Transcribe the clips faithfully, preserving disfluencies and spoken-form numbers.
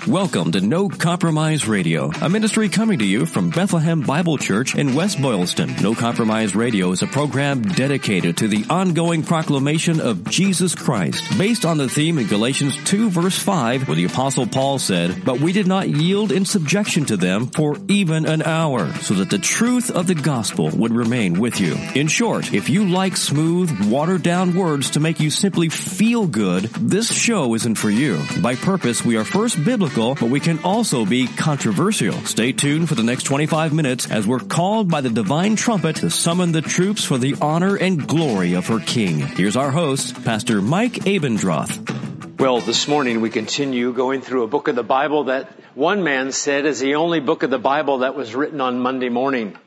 Welcome to No Compromise Radio, a ministry coming to you from Bethlehem Bible Church in West Boylston. No Compromise Radio is a program dedicated to the ongoing proclamation of Jesus Christ, based on the theme in Galatians two verse five, where the Apostle Paul said, "But we did not yield in subjection to them for even an hour, so that the truth of the gospel would remain with you." In short, if you like smooth, watered-down words to make you simply feel good, this show isn't for you. By purpose, we are first biblical, but we can also be controversial. Stay tuned for the next twenty-five minutes as we're called by the divine trumpet to summon the troops for the honor and glory of her King. Here's our host, Pastor Mike Abendroth. Well, this morning we continue going through a book of the Bible that one man said is the only book of the Bible that was written on Monday morning.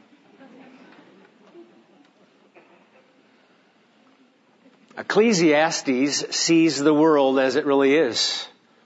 Ecclesiastes sees the world as it really is.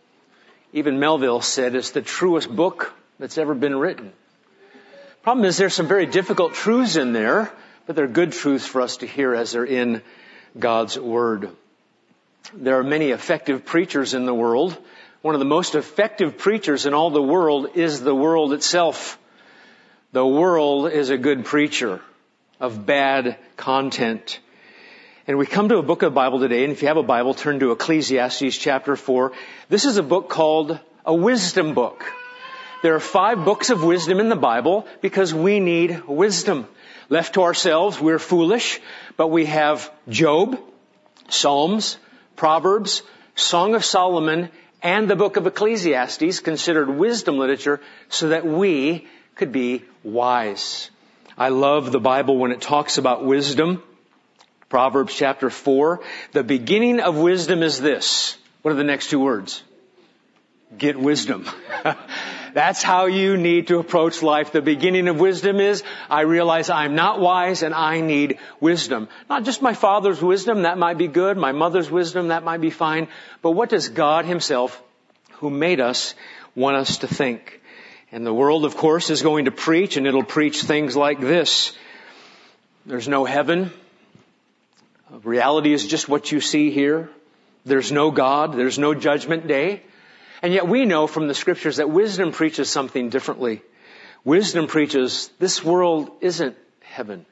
Even Melville said it's the truest book that's ever been written. Problem is, there's some very difficult truths in there, but they're good truths for us to hear as they're in God's Word. There are many effective preachers in the world. One of the most effective preachers in all the world is the world itself. The world is a good preacher of bad content. And we come to a book of the Bible today, and if you have a Bible, turn to Ecclesiastes chapter four. This is a book called a wisdom book. There are five books of wisdom in the Bible because we need wisdom. Left to ourselves, we're foolish, but we have Job, Psalms, Proverbs, Song of Solomon, and the book of Ecclesiastes, considered wisdom literature, so that we could be wise. I love the Bible when it talks about wisdom. Proverbs chapter four, the beginning of wisdom is this. What are the next two words? Get wisdom. That's how you need to approach life. The beginning of wisdom is, I realize I'm not wise and I need wisdom. Not just my father's wisdom, that might be good. My mother's wisdom, that might be fine. But what does God Himself, who made us, want us to think? And the world, of course, is going to preach, and it'll preach things like this. There's no heaven. Reality is just what you see here. There's no God. There's no judgment day. And yet we know from the scriptures that wisdom preaches something differently. Wisdom preaches this world isn't heaven.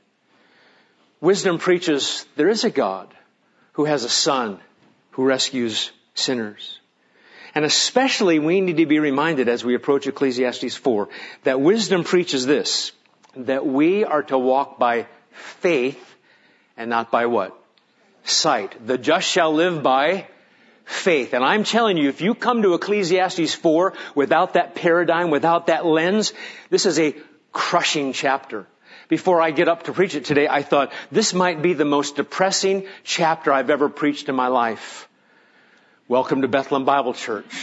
Wisdom preaches there is a God who has a Son who rescues sinners. And especially we need to be reminded as we approach Ecclesiastes four that wisdom preaches this, that we are to walk by faith and not by what? Sight. The just shall live by faith. And I'm telling you, if you come to Ecclesiastes four without that paradigm, without that lens, this is a crushing chapter. Before I get up to preach it today, I thought this might be the most depressing chapter I've ever preached in my life. Welcome to Bethlehem Bible Church.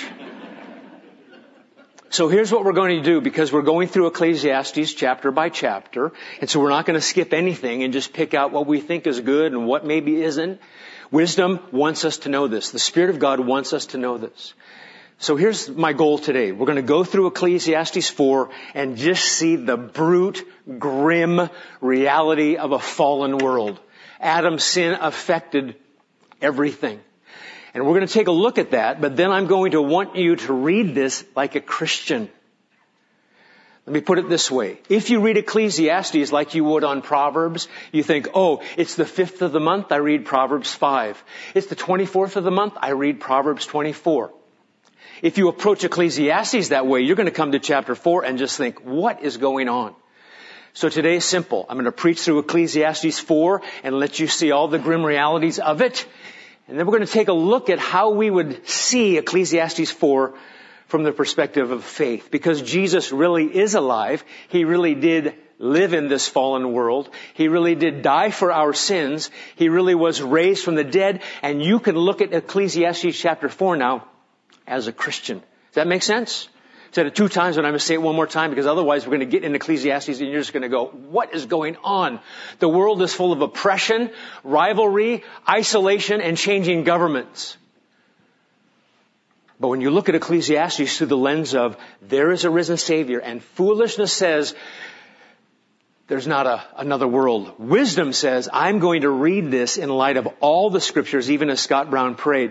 So here's what we're going to do, because we're going through Ecclesiastes chapter by chapter, and so we're not going to skip anything and just pick out what we think is good and what maybe isn't. Wisdom wants us to know this. The Spirit of God wants us to know this. So here's my goal today. We're going to go through Ecclesiastes four and just see the brute, grim reality of a fallen world. Adam's sin affected everything. And we're going to take a look at that, but then I'm going to want you to read this like a Christian. Let me put it this way. If you read Ecclesiastes like you would on Proverbs, you think, oh, it's the fifth of the month, I read Proverbs five. It's the twenty-fourth of the month, I read Proverbs twenty-four. If you approach Ecclesiastes that way, you're going to come to chapter four and just think, what is going on? So today is simple. I'm going to preach through Ecclesiastes four and let you see all the grim realities of it. And then we're going to take a look at how we would see Ecclesiastes four from the perspective of faith. Because Jesus really is alive. He really did live in this fallen world. He really did die for our sins. He really was raised from the dead. And you can look at Ecclesiastes chapter four now as a Christian. Does that make sense? I said it two times, but I'm going to say it one more time, because otherwise we're going to get in Ecclesiastes and you're just going to go, what is going on? The world is full of oppression, rivalry, isolation, and changing governments. But when you look at Ecclesiastes through the lens of there is a risen Savior, and foolishness says there's not a, another world. Wisdom says I'm going to read this in light of all the scriptures, even as Scott Brown prayed.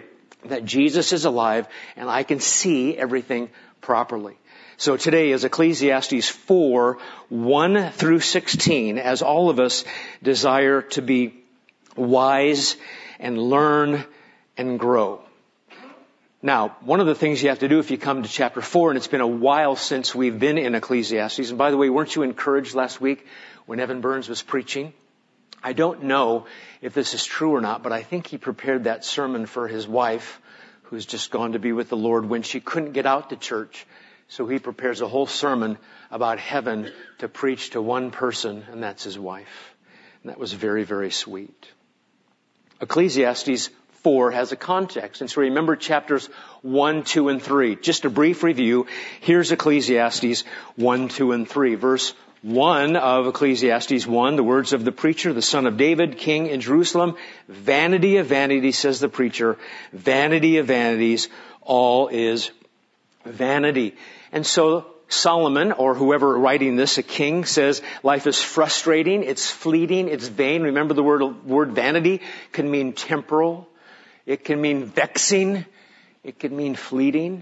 that Jesus is alive and I can see everything properly. So today is Ecclesiastes four, one through sixteen, as all of us desire to be wise and learn and grow. Now, one of the things you have to do if you come to chapter four, and it's been a while since we've been in Ecclesiastes, and by the way, weren't you encouraged last week when Evan Burns was preaching? I don't know if this is true or not, but I think he prepared that sermon for his wife, who's just gone to be with the Lord, when she couldn't get out to church. So he prepares a whole sermon about heaven to preach to one person, and that's his wife. And that was very, very sweet. Ecclesiastes four has a context. And so remember chapters one, two, and three. Just a brief review. Here's Ecclesiastes one, two, and three. Verse one of Ecclesiastes one, the words of the preacher, the son of David, king in Jerusalem. Vanity of vanity, says the preacher. Vanity of vanities, all is vanity. And so Solomon, or whoever writing this, a king, says life is frustrating, it's fleeting, it's vain. Remember the word, word vanity can mean temporal. It can mean vexing. It can mean fleeting.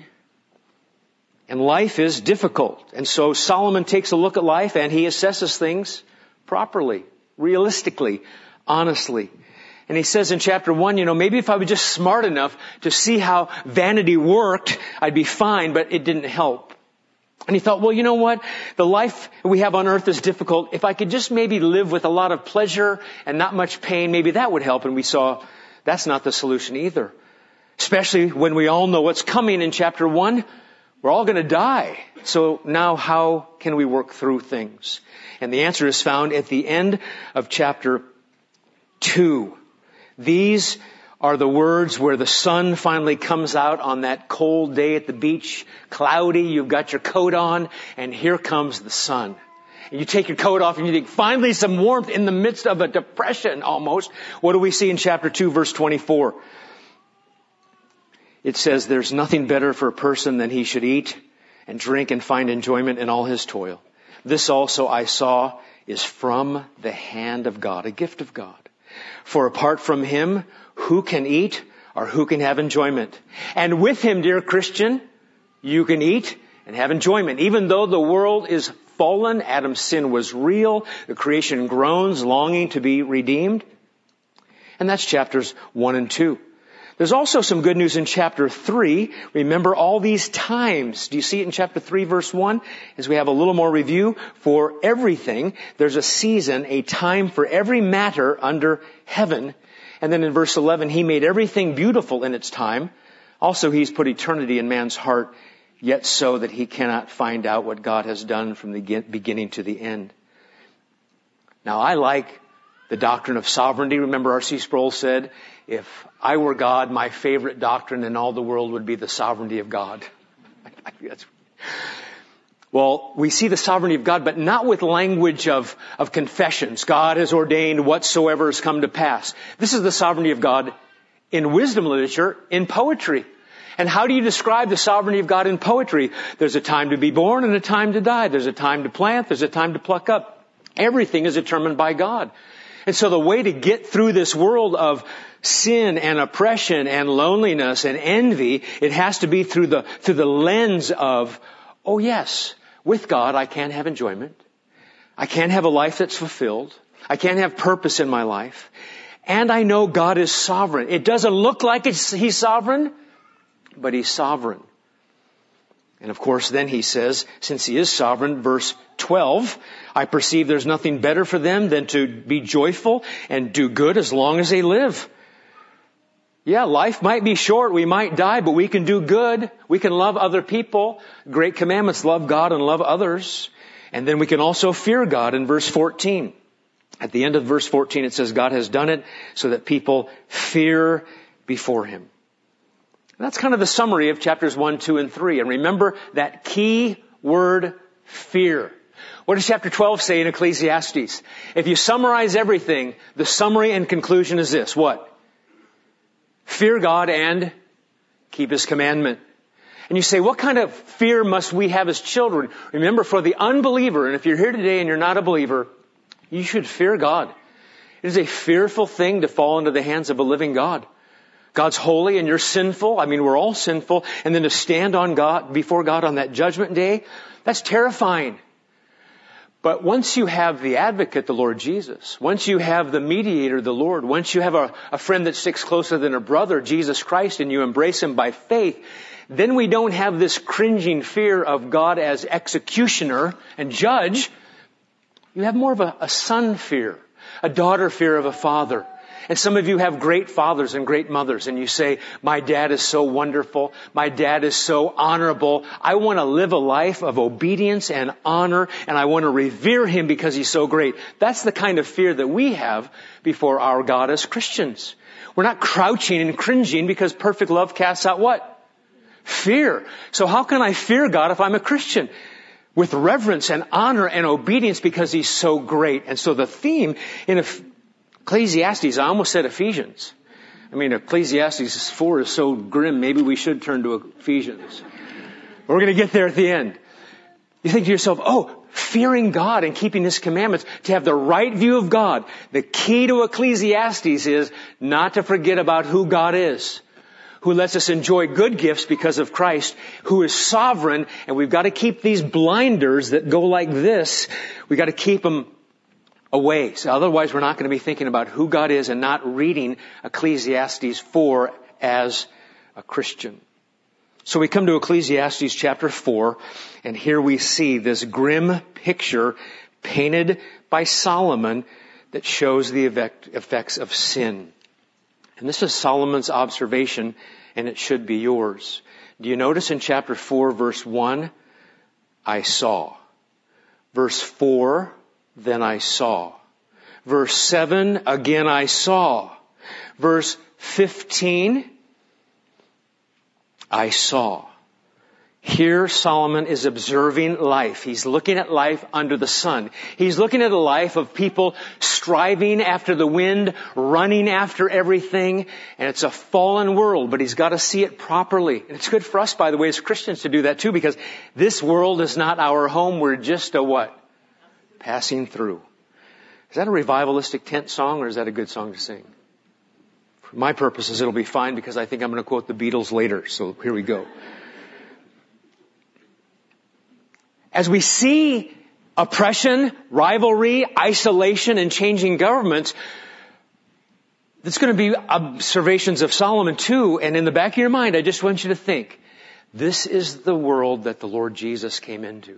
And life is difficult. And so Solomon takes a look at life and he assesses things properly, realistically, honestly. And he says in chapter one, you know, maybe if I was just smart enough to see how vanity worked, I'd be fine, but it didn't help. And he thought, well, you know what? The life we have on earth is difficult. If I could just maybe live with a lot of pleasure and not much pain, maybe that would help. And we saw that's not the solution either. Especially when we all know what's coming in chapter one. We're all going to die. So now how can we work through things? And the answer is found at the end of chapter two. These are the words where the sun finally comes out on that cold day at the beach, cloudy, you've got your coat on, and here comes the sun. And you take your coat off and you think, finally some warmth in the midst of a depression almost. What do we see in chapter two, verse twenty-four? It says, there's nothing better for a person than he should eat and drink and find enjoyment in all his toil. This also I saw is from the hand of God, a gift of God. For apart from him, who can eat or who can have enjoyment? And with him, dear Christian, you can eat and have enjoyment. Even though the world is fallen, Adam's sin was real, the creation groans, longing to be redeemed. And that's chapters one and two. There's also some good news in chapter three. Remember all these times. Do you see it in chapter three, verse one? As we have a little more review for everything. There's a season, a time for every matter under heaven. And then in verse eleven, he made everything beautiful in its time. Also, he's put eternity in man's heart, yet so that he cannot find out what God has done from the beginning to the end. Now, I like the doctrine of sovereignty. Remember R C Sproul said, if I were God, my favorite doctrine in all the world would be the sovereignty of God. Well, we see the sovereignty of God, but not with language of, of confessions. God has ordained whatsoever has come to pass. This is the sovereignty of God in wisdom literature, in poetry. And how do you describe the sovereignty of God in poetry? There's a time to be born and a time to die. There's a time to plant. There's a time to pluck up. Everything is determined by God. And so the way to get through this world of sin and oppression and loneliness and envy, it has to be through the, through the lens of, oh yes, with God I can have enjoyment. I can have a life that's fulfilled. I can have purpose in my life. And I know God is sovereign. It doesn't look like it's, He's sovereign, but He's sovereign. And of course, then he says, since he is sovereign, verse twelve, I perceive there's nothing better for them than to be joyful and do good as long as they live. Yeah, life might be short. We might die, but we can do good. We can love other people. Great commandments, love God and love others. And then we can also fear God in verse fourteen. At the end of verse fourteen, it says, God has done it so that people fear before Him. That's kind of the summary of chapters one, two, and three. And remember that key word, fear. What does chapter twelve say in Ecclesiastes? If you summarize everything, the summary and conclusion is this. What? Fear God and keep His commandment. And you say, what kind of fear must we have as children? Remember, for the unbeliever, and if you're here today and you're not a believer, you should fear God. It is a fearful thing to fall into the hands of a living God. God's holy and you're sinful. I mean, we're all sinful. And then to stand on God, before God on that judgment day, that's terrifying. But once you have the advocate, the Lord Jesus, once you have the mediator, the Lord, once you have a, a friend that sticks closer than a brother, Jesus Christ, and you embrace Him by faith, then we don't have this cringing fear of God as executioner and judge. You have more of a, a son fear, a daughter fear of a father. And some of you have great fathers and great mothers, and you say, my dad is so wonderful. My dad is so honorable. I want to live a life of obedience and honor, and I want to revere him because he's so great. That's the kind of fear that we have before our God as Christians. We're not crouching and cringing because perfect love casts out what? Fear. So how can I fear God if I'm a Christian? With reverence and honor and obedience because he's so great. And so the theme in Ecclesiastes, I almost said Ephesians. I mean, Ecclesiastes four is so grim, maybe we should turn to Ephesians. We're going to get there at the end. You think to yourself, oh, fearing God and keeping His commandments, to have the right view of God. The key to Ecclesiastes is not to forget about who God is, who lets us enjoy good gifts because of Christ, who is sovereign, and we've got to keep these blinders that go like this, we've got to keep them away. So otherwise we're not going to be thinking about who God is and not reading Ecclesiastes four as a Christian. So we come to Ecclesiastes chapter four, and here we see this grim picture painted by Solomon that shows the effects of sin. And this is Solomon's observation, and it should be yours. Do you notice in chapter four, verse one, I saw. Verse four, then I saw. Verse seven, again I saw. Verse fifteen, I saw. Here Solomon is observing life. He's looking at life under the sun. He's looking at a life of people striving after the wind, running after everything. And it's a fallen world, but he's got to see it properly. And it's good for us, by the way, as Christians to do that too, because this world is not our home. We're just a what? Passing through. Is that a revivalistic tent song, or is that a good song to sing? For my purposes, it'll be fine because I think I'm going to quote the Beatles later. So here we go. As we see oppression, rivalry, isolation, and changing governments, it's going to be observations of Solomon too. And in the back of your mind, I just want you to think, this is the world that the Lord Jesus came into.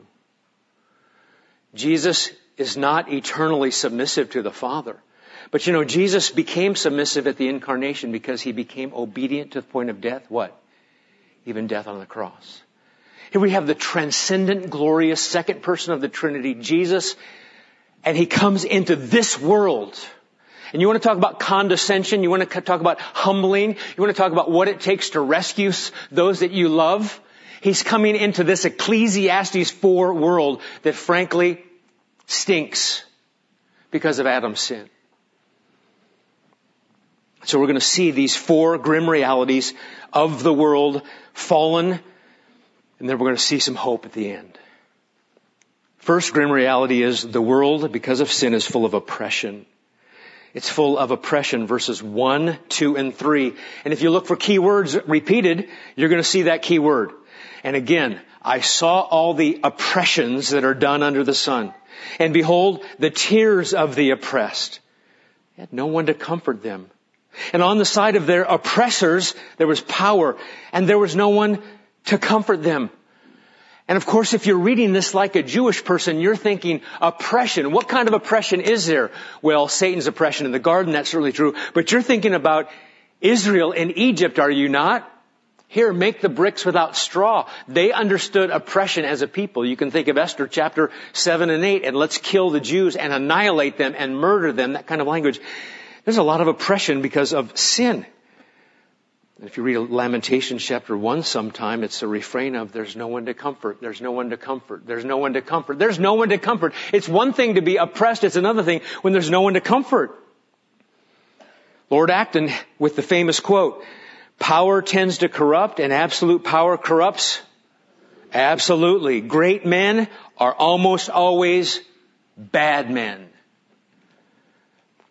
Jesus is not eternally submissive to the Father. But you know, Jesus became submissive at the incarnation because he became obedient to the point of death. What? Even death on the cross. Here we have the transcendent, glorious second person of the Trinity, Jesus, and he comes into this world. And you want to talk about condescension, you want to talk about humbling, you want to talk about what it takes to rescue those that you love. He's coming into this Ecclesiastes four world that frankly stinks because of Adam's sin. So we're going to see these four grim realities of the world fallen, and then we're going to see some hope at the end. First grim reality is the world, because of sin, is full of oppression. It's full of oppression, verses one, two, and three. And if you look for key words repeated, you're going to see that key word. And again, I saw all the oppressions that are done under the sun. And behold, the tears of the oppressed. They had no one to comfort them. And on the side of their oppressors, there was power, and there was no one to comfort them. And of course, if you're reading this like a Jewish person, you're thinking oppression. What kind of oppression is there? Well, Satan's oppression in the garden, that's certainly true. But you're thinking about Israel in Egypt, are you not? Here, make the bricks without straw. They understood oppression as a people. You can think of Esther chapter seven and eight, and let's kill the Jews and annihilate them and murder them, that kind of language. There's a lot of oppression because of sin. If you read Lamentations chapter one sometime, it's a refrain of, there's no one to comfort, there's no one to comfort, there's no one to comfort, there's no one to comfort. It's one thing to be oppressed, it's another thing when there's no one to comfort. Lord Acton, with the famous quote, power tends to corrupt and absolute power corrupts. Absolutely. Great men are almost always bad men.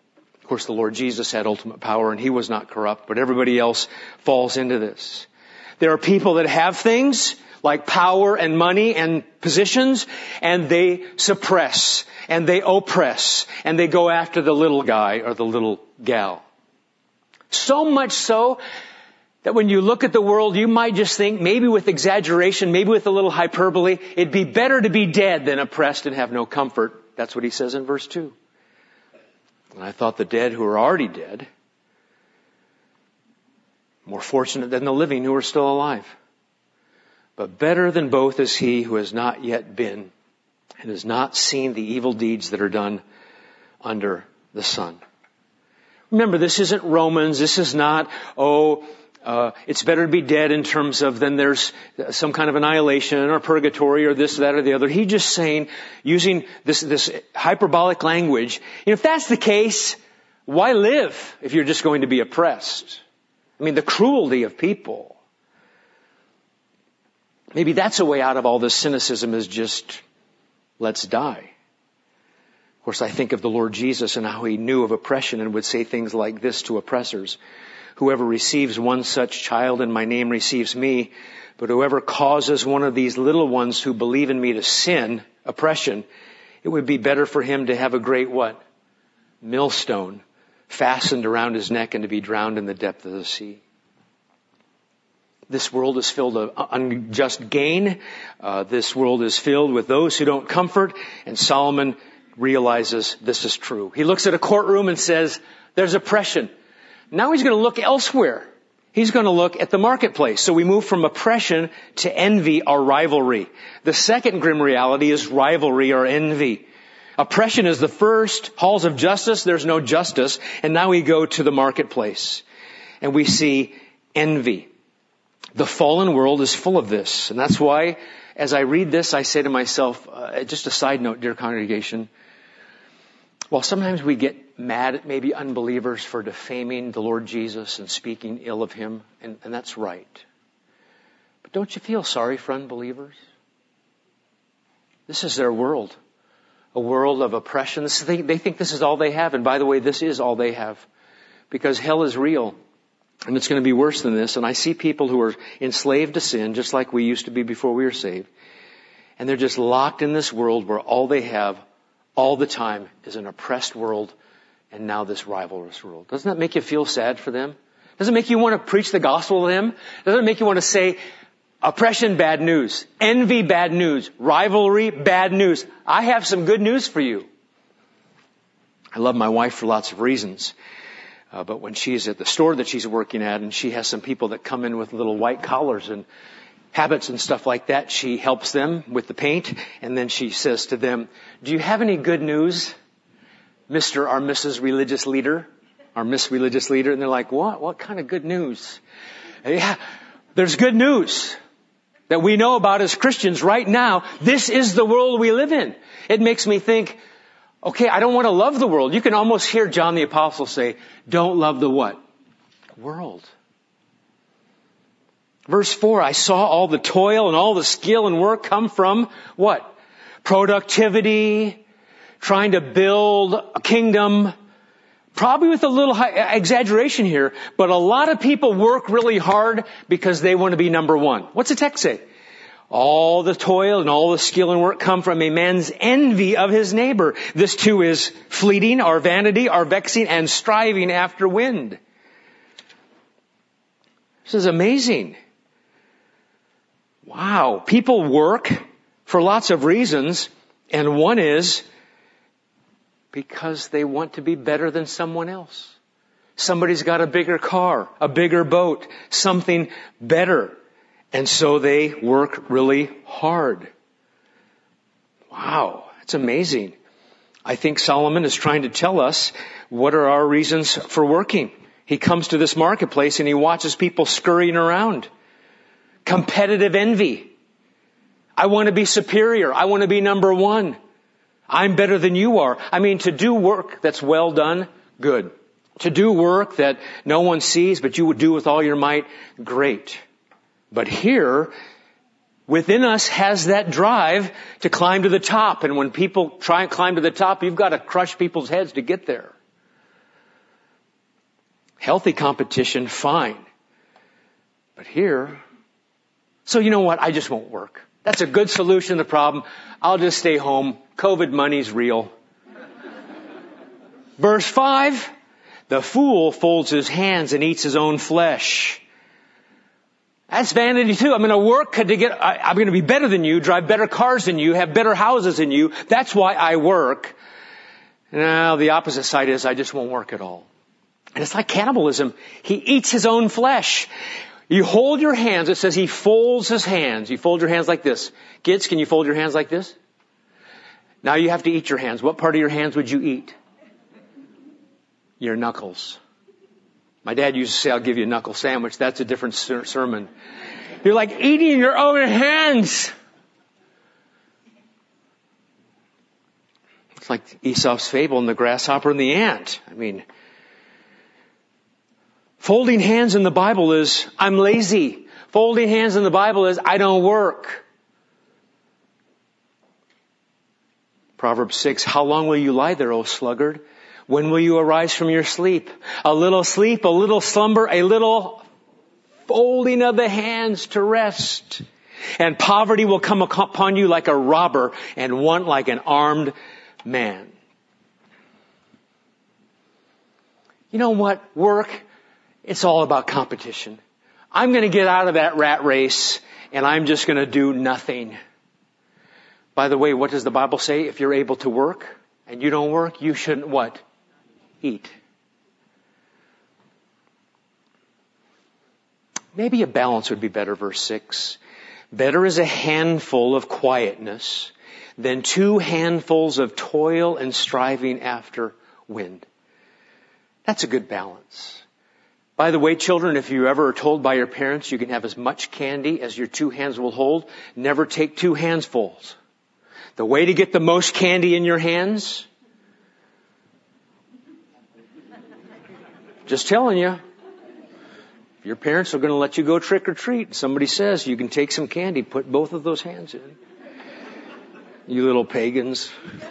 Of course, the Lord Jesus had ultimate power and he was not corrupt, but everybody else falls into this. There are people that have things like power and money and positions, and they suppress and they oppress and they go after the little guy or the little gal. So much so that when you look at the world, you might just think, maybe with exaggeration, maybe with a little hyperbole, it'd be better to be dead than oppressed and have no comfort. That's what he says in verse two. And I thought the dead who are already dead, more fortunate than the living who are still alive. But better than both is he who has not yet been and has not seen the evil deeds that are done under the sun. Remember, this isn't Romans. This is not, oh, uh, it's better to be dead in terms of then there's some kind of annihilation or purgatory or this, that, or the other. He's just saying, using this, this hyperbolic language, you know, if that's the case, why live if you're just going to be oppressed? I mean, the cruelty of people. Maybe that's a way out of all this cynicism, is just, let's die. Of course, I think of the Lord Jesus and how he knew of oppression and would say things like this to oppressors. Whoever receives one such child in my name receives me, but whoever causes one of these little ones who believe in me to sin, oppression, it would be better for him to have a great what? Millstone fastened around his neck and to be drowned in the depth of the sea. This world is filled with unjust gain. Uh, this world is filled with those who don't comfort. And Solomon realizes this is true. He looks at a courtroom and says, there's oppression. Now he's going to look elsewhere. He's going to look at the marketplace. So we move from oppression to envy or rivalry. The second grim reality is rivalry or envy. Oppression is the first. Halls of justice, there's no justice. And now we go to the marketplace. And we see envy. The fallen world is full of this. And that's why, as I read this, I say to myself, uh, just a side note, dear congregation, while sometimes we get mad at maybe unbelievers for defaming the Lord Jesus and speaking ill of him, and, and that's right. But don't you feel sorry for unbelievers? This is their world. A world of oppression. This, they, they think this is all they have. And by the way, this is all they have. Because hell is real. And it's going to be worse than this. And I see people who are enslaved to sin, just like we used to be before we were saved. And they're just locked in this world where all they have all the time is an oppressed world and now this rivalrous world. Doesn't that make you feel sad for them? Doesn't it make you want to preach the gospel to them? Doesn't it make you want to say, oppression, bad news. Envy, bad news. Rivalry, bad news. I have some good news for you. I love my wife for lots of reasons. Uh, but when she's at the store that she's working at and she has some people that come in with little white collars and habits and stuff like that, she helps them with the paint. And then she says to them, do you have any good news, Mister or Missus Religious Leader? Or Miss Religious Leader? And they're like, what? What kind of good news? Yeah, there's good news that we know about as Christians right now. This is the world we live in. It makes me think, okay, I don't want to love the world. You can almost hear John the Apostle say, don't love the what? World. Verse four, I saw all the toil and all the skill and work come from what? Productivity, trying to build a kingdom. Probably with a little high, exaggeration here, but a lot of people work really hard because they want to be number one. What's the text say? All the toil and all the skill and work come from a man's envy of his neighbor. This too is fleeting, or vanity, or vexing, and striving after wind. This is amazing. Wow. People work for lots of reasons, and one is because they want to be better than someone else. Somebody's got a bigger car, a bigger boat, something better. And so they work really hard. Wow, it's amazing. I think Solomon is trying to tell us what are our reasons for working. He comes to this marketplace and he watches people scurrying around. Competitive envy. I want to be superior. I want to be number one. I'm better than you are. I mean, to do work that's well done, good. To do work that no one sees, but you would do with all your might, great. But here, within us has that drive to climb to the top. And when people try and climb to the top, you've got to crush people's heads to get there. Healthy competition, fine. But here, so you know what? I just won't work. That's a good solution to the problem. I'll just stay home. COVID money's real. Verse five, the fool folds his hands and eats his own flesh. That's vanity too. I'm going to work to get, I, I'm going to be better than you, drive better cars than you, have better houses than you. That's why I work. Now, the opposite side is I just won't work at all. And it's like cannibalism. He eats his own flesh. You hold your hands. It says he folds his hands. You fold your hands like this. Kids, can you fold your hands like this? Now you have to eat your hands. What part of your hands would you eat? Your knuckles. My dad used to say, I'll give you a knuckle sandwich. That's a different ser- sermon. You're like eating your own hands. It's like Aesop's fable and the grasshopper and the ant. I mean, folding hands in the Bible is, I'm lazy. Folding hands in the Bible is, I don't work. Proverbs six, how long will you lie there, O sluggard? When will you arise from your sleep? A little sleep, a little slumber, a little folding of the hands to rest. And poverty will come upon you like a robber and want like an armed man. You know what? Work, it's all about competition. I'm going to get out of that rat race and I'm just going to do nothing. By the way, what does the Bible say? If you're able to work and you don't work, you shouldn't what? Eat. Maybe a balance would be better, verse six. Better is a handful of quietness than two handfuls of toil and striving after wind. That's a good balance. By the way, children, if you ever are told by your parents you can have as much candy as your two hands will hold, never take two handsfuls. The way to get the most candy in your hands, just telling you, if your parents are going to let you go trick or treat, somebody says you can take some candy, put both of those hands in. You little pagans.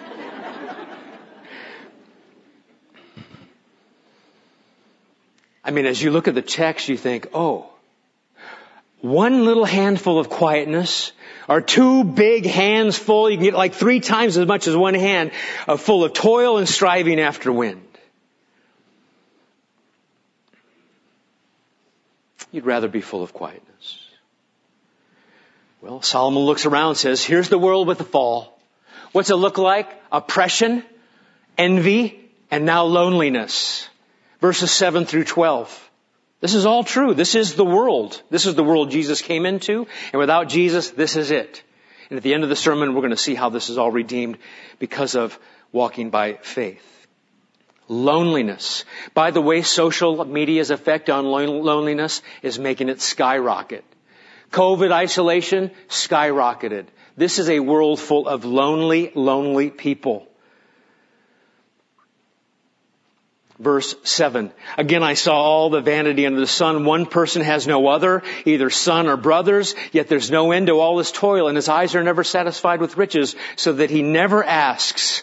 I mean, as you look at the text, you think, oh, one little handful of quietness or two big hands full. You can get like three times as much as one hand uh, full of toil and striving after wind. You'd rather be full of quietness. Well, Solomon looks around and says, here's the world with the fall. What's it look like? Oppression, envy, and now loneliness. Verses seven through twelve. This is all true. This is the world. This is the world Jesus came into. And without Jesus, this is it. And at the end of the sermon, we're going to see how this is all redeemed because of walking by faith. Loneliness. By the way, social media's effect on loneliness is making it skyrocket. COVID isolation skyrocketed. This is a world full of lonely, lonely people. Verse seven. Again, I saw all the vanity under the sun. One person has no other, either son or brothers, yet there's no end to all his toil, and his eyes are never satisfied with riches, so that he never asks,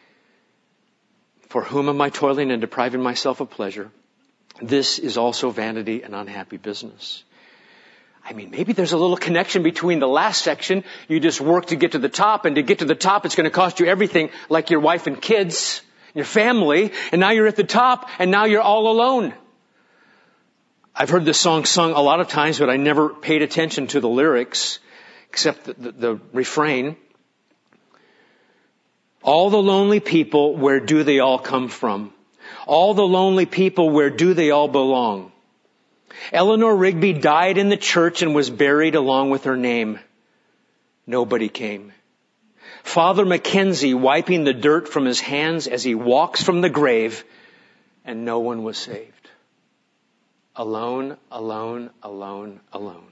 for whom am I toiling and depriving myself of pleasure? This is also vanity and unhappy business. I mean, maybe there's a little connection between the last section. You just work to get to the top, and to get to the top, it's going to cost you everything, like your wife and kids, your family, and now you're at the top, and now you're all alone. I've heard this song sung a lot of times, but I never paid attention to the lyrics, except the, the, the refrain. All the lonely people, where do they all come from? All the lonely people, where do they all belong? Eleanor Rigby died in the church and was buried along with her name. Nobody came. Father Mackenzie wiping the dirt from his hands as he walks from the grave, and no one was saved. Alone, alone, alone, alone.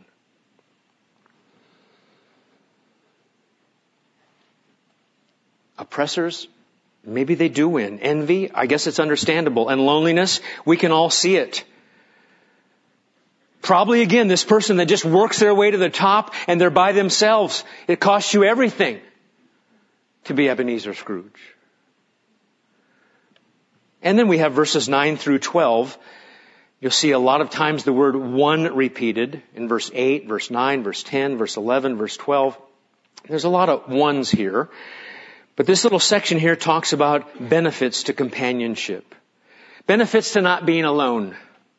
Oppressors, maybe they do win. Envy, I guess it's understandable. And loneliness, we can all see it. Probably again, this person that just works their way to the top and they're by themselves. It costs you everything to be Ebenezer Scrooge. And then we have verses nine through twelve. You'll see a lot of times the word one repeated in verse eight, verse nine, verse ten, verse eleven, verse twelve. There's a lot of ones here. But this little section here talks about benefits to companionship. Benefits to not being alone.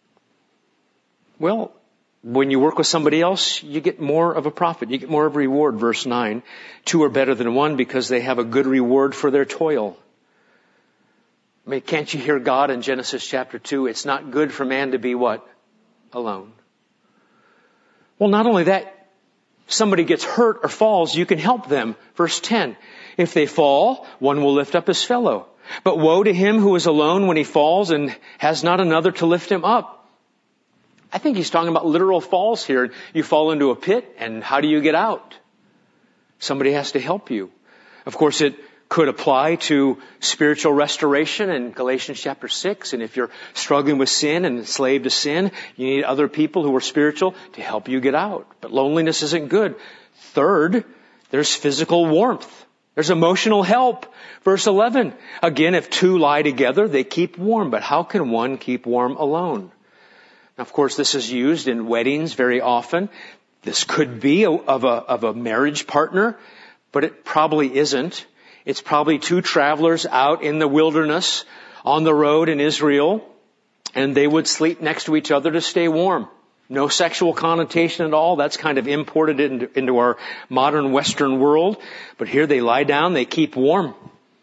Well, when you work with somebody else, you get more of a profit. You get more of a reward. Verse nine, two are better than one because they have a good reward for their toil. I mean, can't you hear God in Genesis chapter two? It's not good for man to be what? Alone. Well, not only that, somebody gets hurt or falls, you can help them. Verse ten, if they fall, one will lift up his fellow. But woe to him who is alone when he falls and has not another to lift him up. I think he's talking about literal falls here. You fall into a pit, and how do you get out? Somebody has to help you. Of course, it could apply to spiritual restoration in Galatians chapter six. And if you're struggling with sin and enslaved to sin, you need other people who are spiritual to help you get out. But loneliness isn't good. Third, there's physical warmth. There's emotional help. Verse eleven, again, if two lie together, they keep warm. But how can one keep warm alone? Now, of course, this is used in weddings very often. This could be a, of, a, of a marriage partner, but it probably isn't. It's probably two travelers out in the wilderness on the road in Israel, and they would sleep next to each other to stay warm. No sexual connotation at all. That's kind of imported into, into our modern Western world. But here they lie down, they keep warm.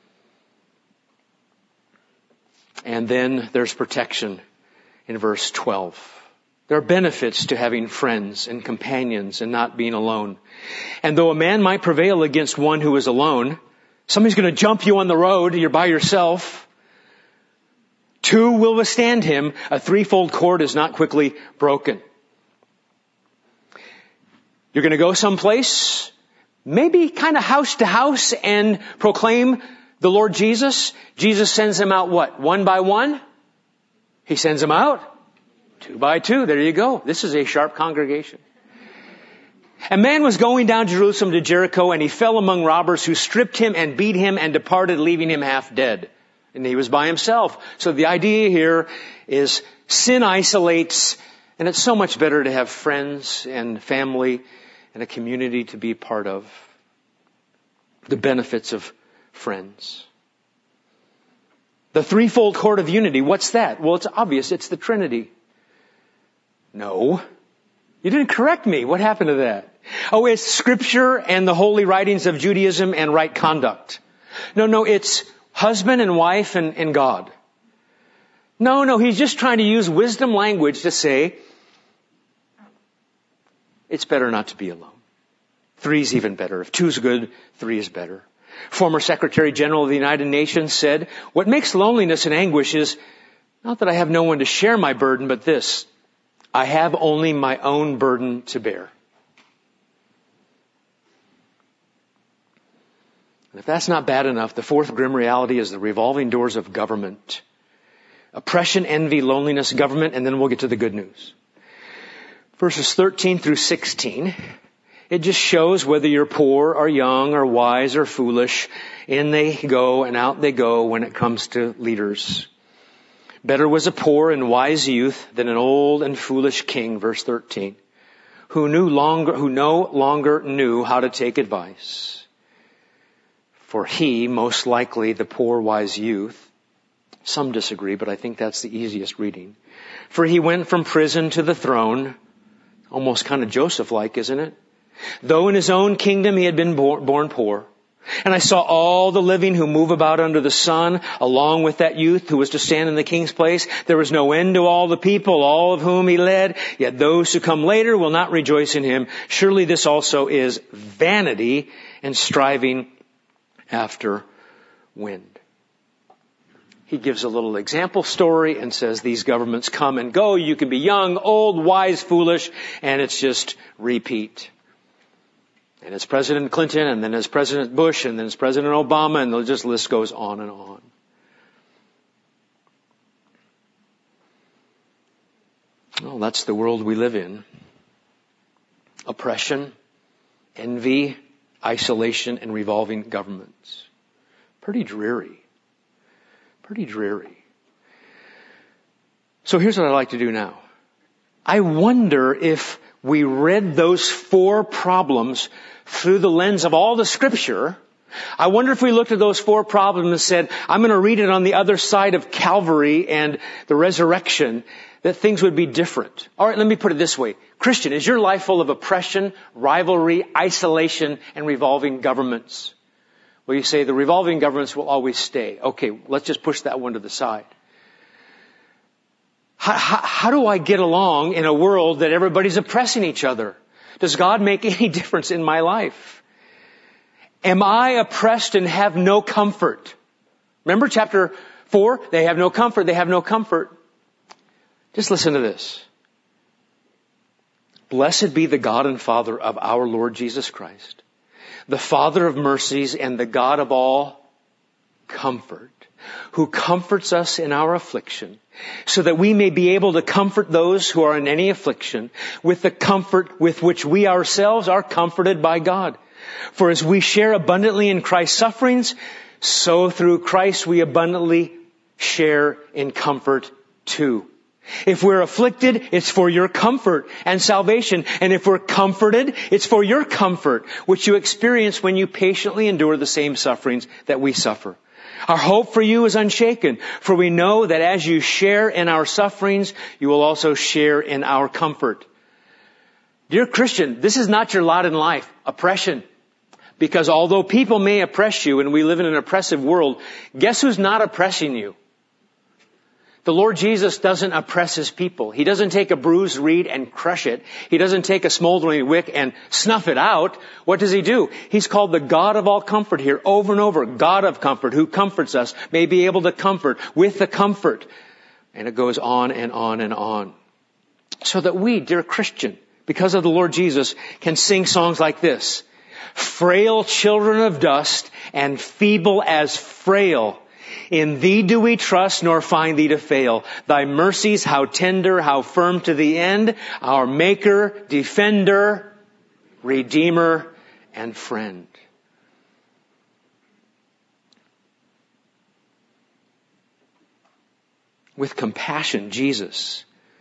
And then there's protection in verse twelve. There are benefits to having friends and companions and not being alone. And though a man might prevail against one who is alone, somebody's going to jump you on the road, you're by yourself. Two will withstand him. A threefold cord is not quickly broken. You're going to go someplace, maybe kind of house to house, and proclaim the Lord Jesus. Jesus sends them out what? One by one? He sends them out two by two. There you go. This is a sharp congregation. A man was going down Jerusalem to Jericho, and he fell among robbers who stripped him and beat him and departed, leaving him half dead. And he was by himself. So the idea here is sin isolates, and it's so much better to have friends and family and a community to be part of. The benefits of friends. The threefold cord of unity, what's that? Well, it's obvious. It's the Trinity. No. You didn't correct me. What happened to that? Oh, it's Scripture and the holy writings of Judaism and right conduct. No, no, it's husband and wife and, and God. No, no, he's just trying to use wisdom language to say, it's better not to be alone. Three's even better. If two's good, three is better. Former Secretary General of the United Nations said, what makes loneliness and anguish is not that I have no one to share my burden, but this, I have only my own burden to bear. And if that's not bad enough, the fourth grim reality is the revolving doors of government. Oppression, envy, loneliness, government, and then we'll get to the good news. Verses thirteen through sixteen, it just shows whether you're poor or young or wise or foolish. In they go and out they go when it comes to leaders. Better was a poor and wise youth than an old and foolish king, verse thirteen, who knew longer, who no longer knew how to take advice. For he, most likely the poor wise youth, some disagree, but I think that's the easiest reading. For he went from prison to the throne, almost kind of Joseph-like, isn't it? Though in his own kingdom he had been born, born poor. And I saw all the living who move about under the sun, along with that youth who was to stand in the king's place. There was no end to all the people, all of whom he led. Yet those who come later will not rejoice in him. Surely this also is vanity and striving after wind. He gives a little example story and says these governments come and go. You can be young, old, wise, foolish, and it's just repeat. And it's President Clinton, and then it's President Bush, and then it's President Obama, and the just list goes on and on. Well, that's the world we live in. Oppression, envy, isolation, and revolving governments. Pretty dreary. Pretty dreary. So here's what I'd like to do now. I wonder if we read those four problems through the lens of all the Scripture. I wonder if we looked at those four problems and said, I'm going to read it on the other side of Calvary and the resurrection, that things would be different. All right, let me put it this way. Christian, is your life full of oppression, rivalry, isolation, and revolving governments? Well, you say the revolving governments will always stay. Okay, let's just push that one to the side. How, how, how do I get along in a world that everybody's oppressing each other? Does God make any difference in my life? Am I oppressed and have no comfort? Remember chapter four? They have no comfort. They have no comfort. Just listen to this. Blessed be the God and Father of our Lord Jesus Christ, the Father of mercies and the God of all comfort, who comforts us in our affliction, so that we may be able to comfort those who are in any affliction with the comfort with which we ourselves are comforted by God. For as we share abundantly in Christ's sufferings, so through Christ we abundantly share in comfort too. If we're afflicted, it's for your comfort and salvation. And if we're comforted, it's for your comfort, which you experience when you patiently endure the same sufferings that we suffer. Our hope for you is unshaken, for we know that as you share in our sufferings, you will also share in our comfort. Dear Christian, this is not your lot in life, oppression. Because although people may oppress you, and we live in an oppressive world, guess who's not oppressing you? The Lord Jesus doesn't oppress His people. He doesn't take a bruised reed and crush it. He doesn't take a smoldering wick and snuff it out. What does He do? He's called the God of all comfort here over and over. God of comfort, who comforts us, may be able to comfort with the comfort. And it goes on and on and on. So that we, dear Christian, because of the Lord Jesus, can sing songs like this. Frail children of dust and feeble as frail, in Thee do we trust, nor find Thee to fail. Thy mercies, how tender, how firm to the end. Our Maker, Defender, Redeemer, and Friend. With compassion, Jesus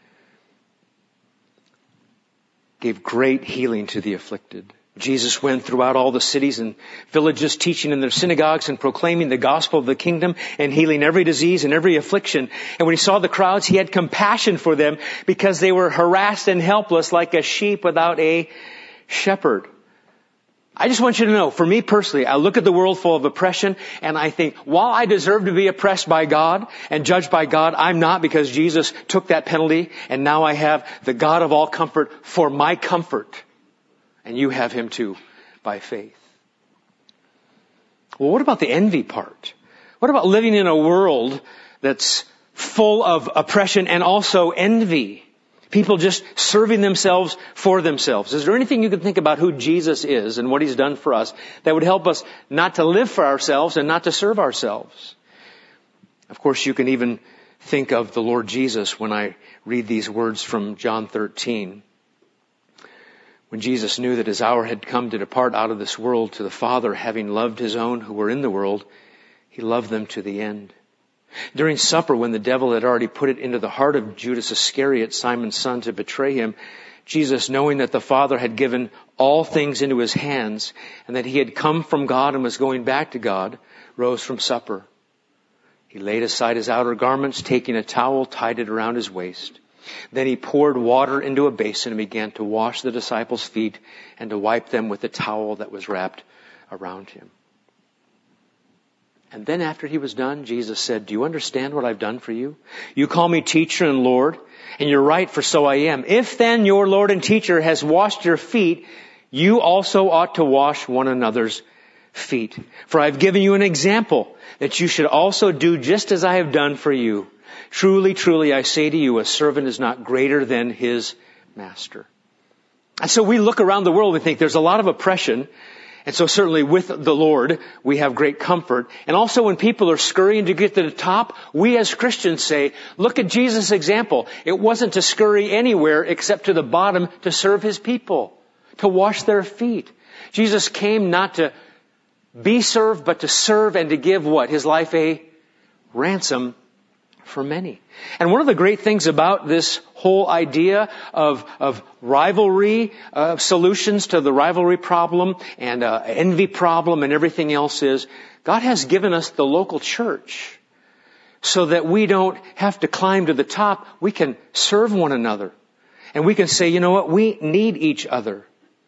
gave great healing to the afflicted. Jesus went throughout all the cities and villages, teaching in their synagogues and proclaiming the gospel of the kingdom and healing every disease and every affliction. And when He saw the crowds, He had compassion for them because they were harassed and helpless like a sheep without a shepherd. I just want you to know, for me personally, I look at the world full of oppression and I think, while I deserve to be oppressed by God and judged by God, I'm not, because Jesus took that penalty and now I have the God of all comfort for my comfort. And you have Him too, by faith. Well, what about the envy part? What about living in a world that's full of oppression and also envy? People just serving themselves for themselves. Is there anything you can think about who Jesus is and what He's done for us that would help us not to live for ourselves and not to serve ourselves? Of course, you can even think of the Lord Jesus when I read these words from John thirteen. When Jesus knew that His hour had come to depart out of this world to the Father, having loved His own who were in the world, He loved them to the end. During supper, when the devil had already put it into the heart of Judas Iscariot, Simon's son, to betray Him, Jesus, knowing that the Father had given all things into His hands and that He had come from God and was going back to God, rose from supper. He laid aside His outer garments, taking a towel, tied it around His waist. Then He poured water into a basin and began to wash the disciples' feet and to wipe them with the towel that was wrapped around Him. And then after He was done, Jesus said, do you understand what I've done for you? You call me teacher and Lord, and you're right, for so I am. If then your Lord and teacher has washed your feet, you also ought to wash one another's feet. For I've given you an example that you should also do just as I have done for you. Truly, truly, I say to you, a servant is not greater than his master. And so we look around the world and think there's a lot of oppression. And so certainly with the Lord, we have great comfort. And also when people are scurrying to get to the top, we as Christians say, look at Jesus' example. It wasn't to scurry anywhere except to the bottom to serve His people, to wash their feet. Jesus came not to be served, but to serve and to give what? His life a ransom for many. And one of the great things about this whole idea of, of rivalry, uh, solutions to the rivalry problem and uh, envy problem and everything else is, God has given us the local church so that we don't have to climb to the top. We can serve one another. And we can say, you know what, we need each other.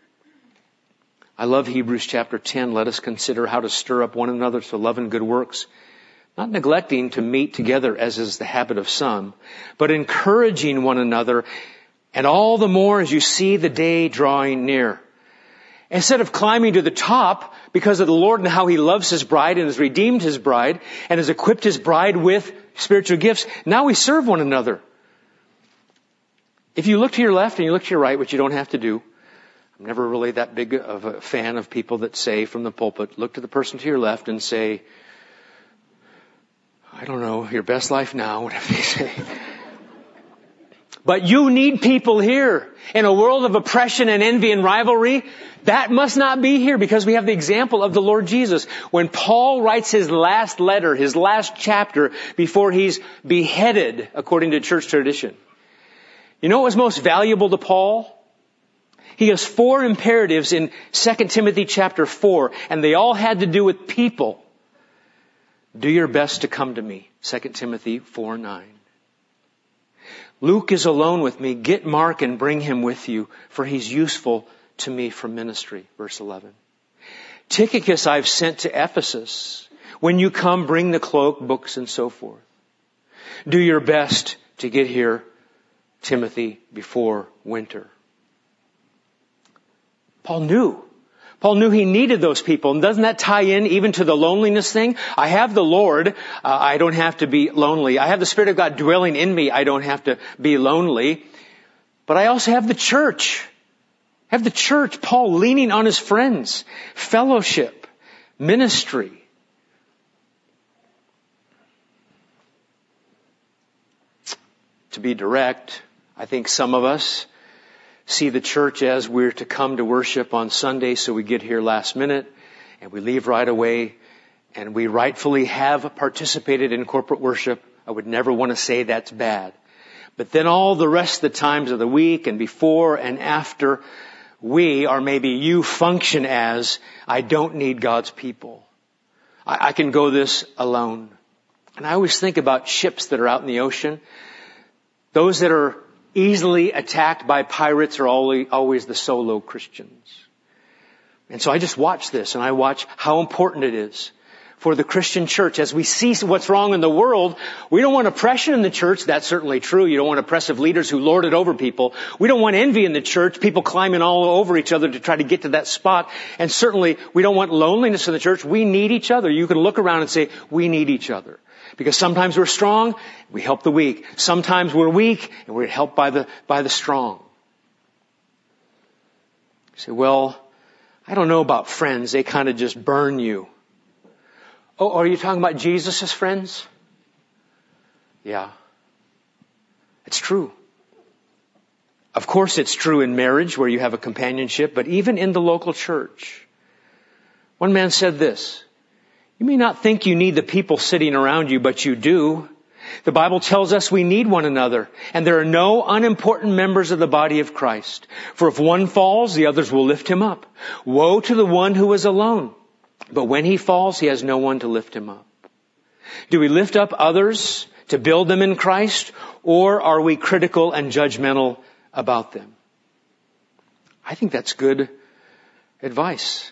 I love Hebrews chapter ten. Let us consider how to stir up one another to love and good works, not neglecting to meet together as is the habit of some, but encouraging one another, and all the more as you see the day drawing near. Instead of climbing to the top because of the Lord and how He loves His bride and has redeemed His bride and has equipped His bride with spiritual gifts, now we serve one another. If you look to your left and you look to your right, which you don't have to do, I'm never really that big of a fan of people that say from the pulpit, look to the person to your left and say, I don't know, your best life now, whatever they say. But you need people here. In a world of oppression and envy and rivalry, that must not be here because we have the example of the Lord Jesus. When Paul writes his last letter, his last chapter, before he's beheaded, according to church tradition, you know what was most valuable to Paul? He has four imperatives in Second Timothy chapter four, and they all had to do with people. Do your best to come to me. Second Timothy four nine. Luke is alone with me. Get Mark and bring him with you, for he's useful to me for ministry. Verse eleven. Tychicus I've sent to Ephesus. When you come, bring the cloak, books, and so forth. Do your best to get here, Timothy, before winter. Paul knew. Paul knew he needed those people. And doesn't that tie in even to the loneliness thing? I have the Lord. Uh, I don't have to be lonely. I have the Spirit of God dwelling in me. I don't have to be lonely. But I also have the church. I have the church. Paul leaning on his friends. Fellowship. Ministry. To be direct, I think some of us see the church as we're to come to worship on Sunday, so we get here last minute and we leave right away, and we rightfully have participated in corporate worship. I would never want to say that's bad. But then all the rest of the times of the week and before and after, we, or maybe you, function as, I don't need God's people. I, I can go this alone. And I always think about ships that are out in the ocean. Those that are easily attacked by pirates are always the solo Christians. And so I just watch this, and I watch how important it is for the Christian church. As we see what's wrong in the world, we don't want oppression in the church. That's certainly true. You don't want oppressive leaders who lord it over people. We don't want envy in the church, people climbing all over each other to try to get to that spot. And certainly we don't want loneliness in the church. We need each other. You can look around and say, we need each other. Because sometimes we're strong, we help the weak. Sometimes we're weak, and we're helped by the, by the strong. You say, well, I don't know about friends. They kind of just burn you. Oh, are you talking about Jesus' friends? Yeah. It's true. Of course it's true in marriage where you have a companionship, but even in the local church. One man said this, you may not think you need the people sitting around you, but you do. The Bible tells us we need one another, and there are no unimportant members of the body of Christ. For if one falls, the others will lift him up. Woe to the one who is alone. But when he falls, he has no one to lift him up. Do we lift up others to build them in Christ, or are we critical and judgmental about them? I think that's good advice.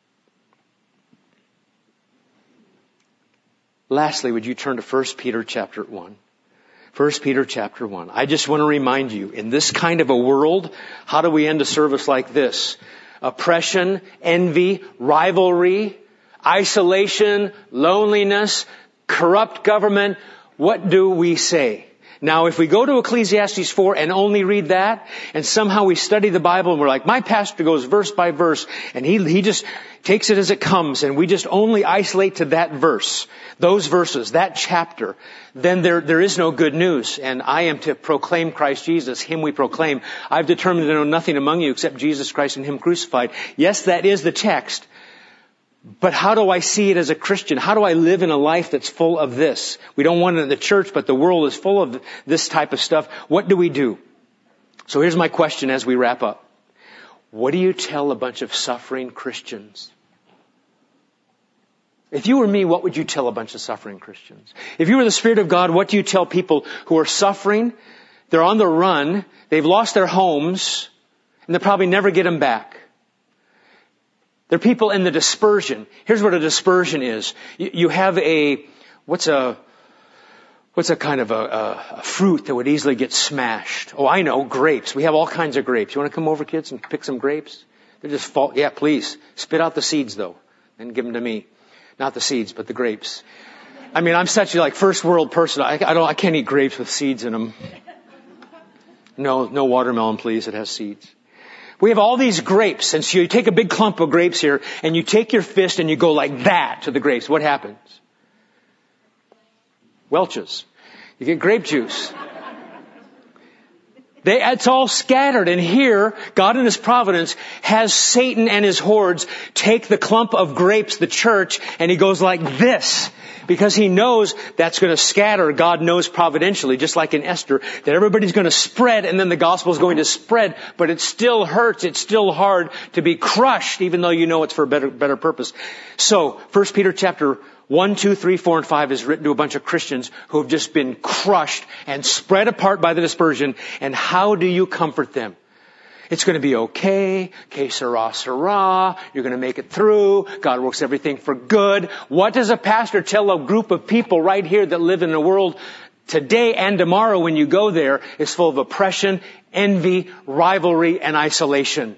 Lastly, would you turn to First Peter chapter one? First Peter chapter one. I just want to remind you, in this kind of a world, how do we end a service like this? Oppression, envy, rivalry, isolation, loneliness, corrupt government. What do we say? Now, if we go to Ecclesiastes four and only read that, and somehow we study the Bible and we're like, my pastor goes verse by verse, and he, he just takes it as it comes, and we just only isolate to that verse, those verses, that chapter, then there, there is no good news. And I am to proclaim Christ Jesus, Him we proclaim. I've determined to know nothing among you except Jesus Christ and Him crucified. Yes, that is the text. But how do I see it as a Christian? How do I live in a life that's full of this? We don't want it in the church, but the world is full of this type of stuff. What do we do? So here's my question as we wrap up. What do you tell a bunch of suffering Christians? If you were me, what would you tell a bunch of suffering Christians? If you were the Spirit of God, what do you tell people who are suffering? They're on the run. They've lost their homes, and they'll probably never get them back. They're people in the dispersion. Here's what a dispersion is. You, you have a, what's a, what's a kind of a, a, a fruit that would easily get smashed? Oh, I know, grapes. We have all kinds of grapes. You want to come over, kids, and pick some grapes? They're just fall, yeah, please. Spit out the seeds, though, and give them to me. Not the seeds, but the grapes. I mean, I'm such a like first world person. I, I don't, I can't eat grapes with seeds in them. No, no watermelon, please. It has seeds. We have all these grapes, and so you take a big clump of grapes here, and you take your fist and you go like that to the grapes. What happens? Welches. You get grape juice. They, it's all scattered, and here, God in His providence has Satan and his hordes take the clump of grapes, the church, and he goes like this. Because he knows that's going to scatter. God knows providentially, just like in Esther, that everybody's going to spread and then the gospel is going to spread. But it still hurts. It's still hard to be crushed, even though you know it's for a better, better purpose. So, First Peter chapter one, two, three, four, and five is written to a bunch of Christians who have just been crushed and spread apart by the dispersion. And how do you comfort them? It's going to be okay. Que sera, sera. You're going to make it through. God works everything for good. What does a pastor tell a group of people right here that live in a world today and tomorrow when you go there is full of oppression, envy, rivalry, and isolation?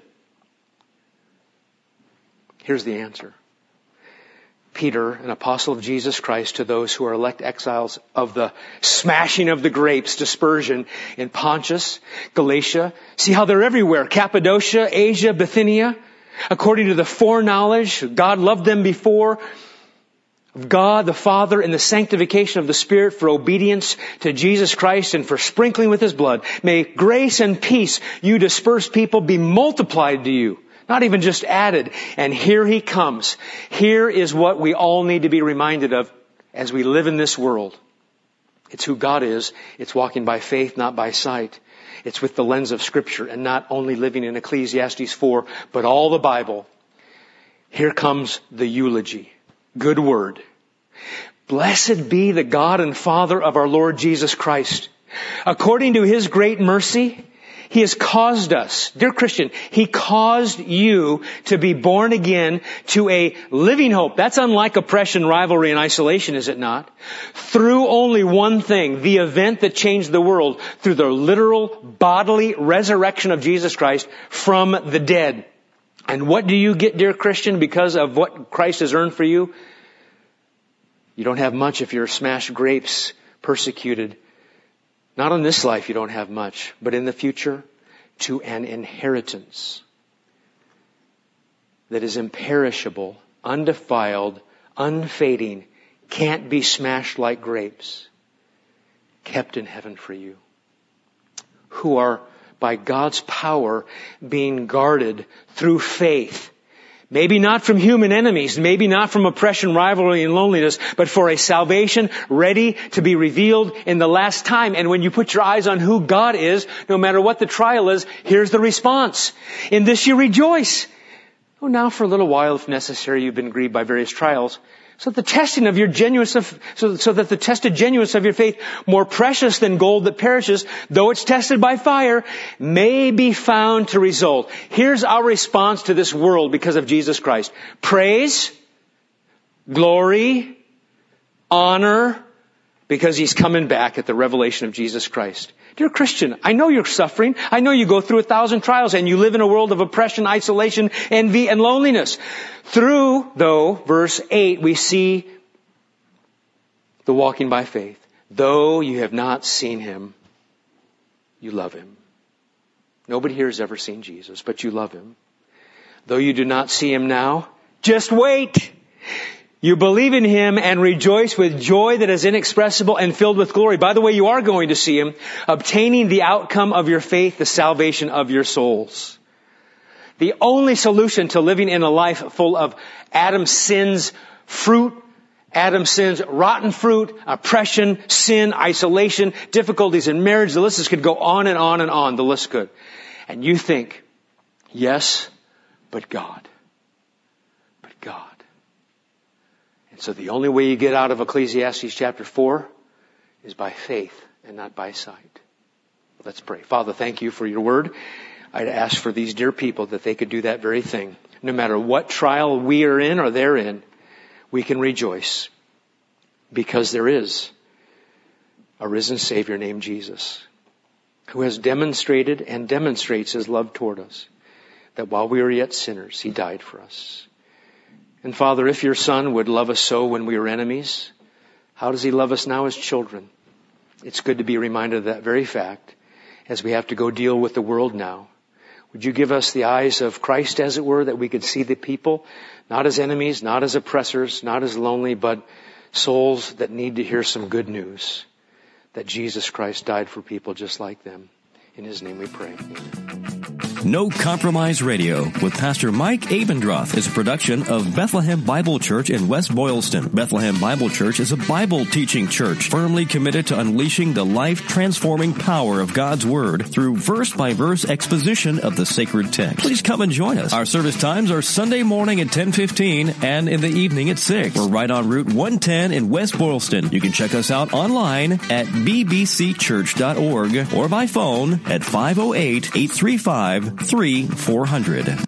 Here's the answer. Peter, an apostle of Jesus Christ, to those who are elect exiles of the smashing of the grapes, dispersion in Pontus, Galatia. See how they're everywhere. Cappadocia, Asia, Bithynia. According to the foreknowledge, God loved them before. Of God the Father and the sanctification of the Spirit for obedience to Jesus Christ and for sprinkling with His blood. May grace and peace, you dispersed people, be multiplied to you. Not even just added. And here He comes. Here is what we all need to be reminded of as we live in this world. It's who God is. It's walking by faith, not by sight. It's with the lens of Scripture and not only living in Ecclesiastes four, but all the Bible. Here comes the eulogy. Good word. Blessed be the God and Father of our Lord Jesus Christ. According to His great mercy, He has caused us, dear Christian, He caused you to be born again to a living hope. That's unlike oppression, rivalry, and isolation, is it not? Through only one thing, the event that changed the world, through the literal bodily resurrection of Jesus Christ from the dead. And what do you get, dear Christian, because of what Christ has earned for you? You don't have much if you're smashed grapes, persecuted. Not in this life you don't have much, but in the future, to an inheritance that is imperishable, undefiled, unfading, can't be smashed like grapes, kept in heaven for you, who are by God's power being guarded through faith. Maybe not from human enemies, maybe not from oppression, rivalry, and loneliness, but for a salvation ready to be revealed in the last time. And when you put your eyes on who God is, no matter what the trial is, here's the response. In this you rejoice. Oh, now for a little while, if necessary, you've been grieved by various trials. So the testing of your genuineness of, so, so that the tested genuineness of your faith, more precious than gold that perishes, though it's tested by fire, may be found to result. Here's our response to this world because of Jesus Christ. Praise, glory, honor, because He's coming back at the revelation of Jesus Christ. Dear Christian, I know you're suffering. I know you go through a thousand trials and you live in a world of oppression, isolation, envy, and loneliness. Through, though, verse eight, we see the walking by faith. Though you have not seen Him, you love Him. Nobody here has ever seen Jesus, but you love Him. Though you do not see Him now, just wait. You believe in Him and rejoice with joy that is inexpressible and filled with glory. By the way, you are going to see Him, obtaining the outcome of your faith, the salvation of your souls. The only solution to living in a life full of Adam's sins, fruit, Adam's sins, rotten fruit, oppression, sin, isolation, difficulties in marriage, the list could go on and on and on, the list could. And you think, yes, but God. But God. And so the only way you get out of Ecclesiastes chapter four is by faith and not by sight. Let's pray. Father, thank you for your word. I'd ask for these dear people that they could do that very thing. No matter what trial we are in or they're in, we can rejoice because there is a risen Savior named Jesus who has demonstrated and demonstrates his love toward us, that while we were yet sinners, he died for us. And Father, if your Son would love us so when we were enemies, how does he love us now as children? It's good to be reminded of that very fact as we have to go deal with the world now. Would you give us the eyes of Christ, as it were, that we could see the people, not as enemies, not as oppressors, not as lonely, but souls that need to hear some good news, that Jesus Christ died for people just like them. In his name we pray. Amen. No Compromise Radio with Pastor Mike Abendroth is a production of Bethlehem Bible Church in West Boylston. Bethlehem Bible Church is a Bible teaching church firmly committed to unleashing the life-transforming power of God's Word through verse-by-verse exposition of the sacred text. Please come and join us. Our service times are Sunday morning at ten fifteen and in the evening at six. We're right on Route one ten in West Boylston. You can check us out online at b b c church dot org or by phone at five oh eight, eight three five, three four zero zero.